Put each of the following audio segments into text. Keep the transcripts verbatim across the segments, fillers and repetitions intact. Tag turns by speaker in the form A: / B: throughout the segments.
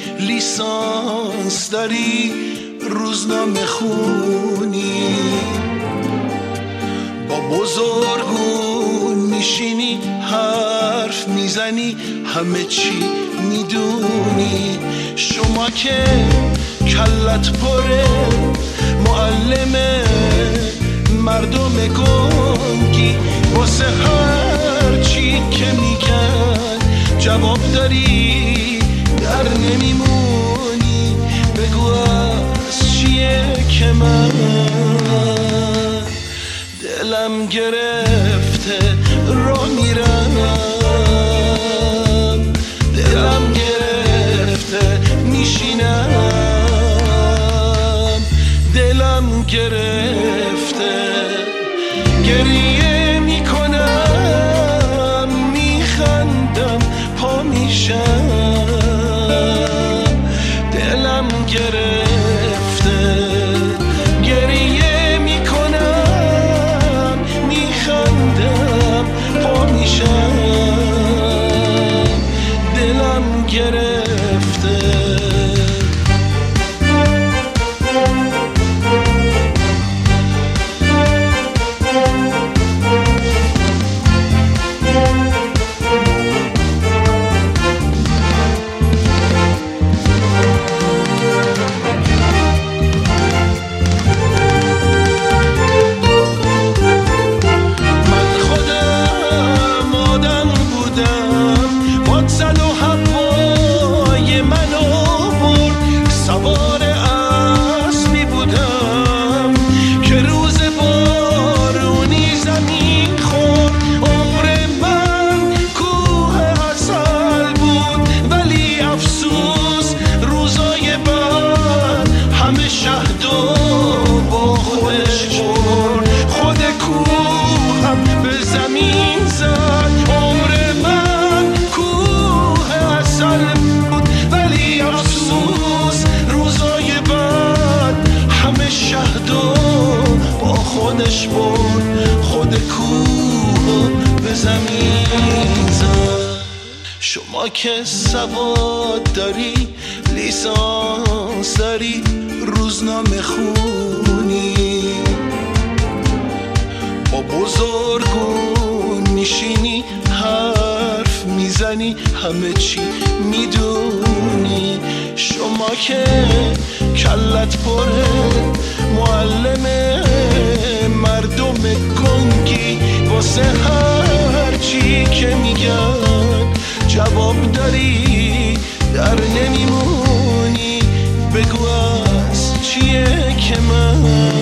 A: لیسانس داری، روزنامه خونی، با بزرگون میشینی حرف میزنی، همه چی میدونی. شما که کلت پره، معلم مردم گنگی، واسه هر چی که میگن جواب داری، در نمیمونی. بگو از چیه که من دلم گرفته را میرم، دلم گرفته میشینم، دلم گرفته گریه میکنم، میخندم پا میشم، دلم گرفته گریه میکنم، میخندم پا میشم، دلم گرفته. خودش برد، خود کوه به زمین زد. شما که سواد داری، لیسانس داری، روزنامه خونی، با بزرگون میشینی حرف میزنی، همه چی میدونی. شما که کلت پره، معلم مردم گنگی، واسه هر چی که میگن جواب داری، در نمیمونی. بگو از چیه که من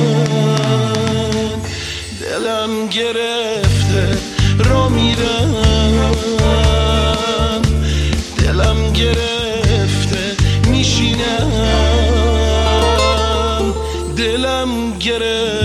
A: دلم گرفته را میرم، دلم گرفته میشینم، دلم گرفته